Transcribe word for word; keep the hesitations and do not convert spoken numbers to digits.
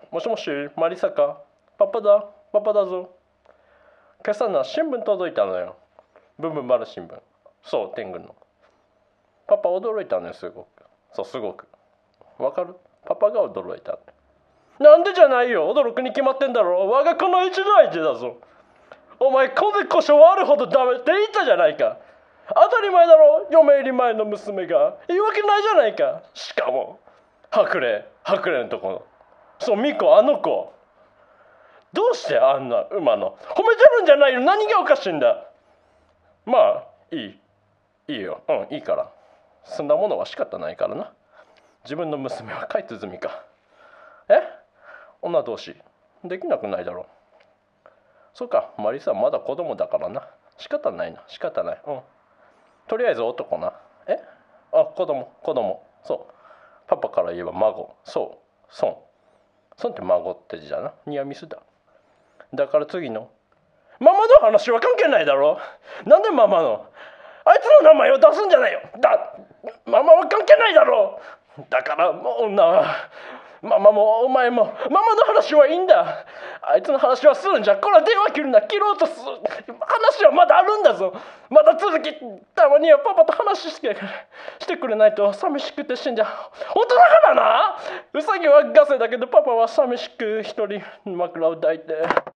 もしもし、マリサか。パパだ、パパだぞ。今朝な、新聞届いたのよ。ブンブン丸新聞。そう、天狗の。パパ驚いたのよ、すごく。そう、すごく。わかる？パパが驚いた。なんでじゃないよ、驚くに決まってんだろ。我が子の一大事だぞ。お前、こでこしょあるほどダメって言ったじゃないか。当たり前だろ、嫁入り前の娘が。言い訳ないじゃないか。しかも、白麗、白麗のとこの。そう、ミコ、あの子。どうしてあんな馬の。褒めてるんじゃないよ、何がおかしいんだ。まあ、いい。いいよ、うん、いいから。そんなものは仕方ないからな。自分の娘は海津澄か。え？女同士できなくないだろう。そうか、マリサはまだ子供だからな。仕方ないな、仕方ない。うん。とりあえず男な。え？あ、子供、子供。そう。パパから言えば孫。そう。孫。孫って孫って字だな。ニアミスだ。だから次の。ママの話は関係ないだろ。なんでママの。あいつの名前を出すんじゃないよ。だ、ママは関係ないだろう。だからもうな、ママもお前もママの話はいいんだ。あいつの話はするんじゃ。これは電話切るな。切ろうとする話はまだあるんだぞ。まだ続き。たまにはパパと話してしてくれないと寂しくて死んじゃう。本当だからな。ウサギはガセだけどパパは寂しく一人枕を抱いて。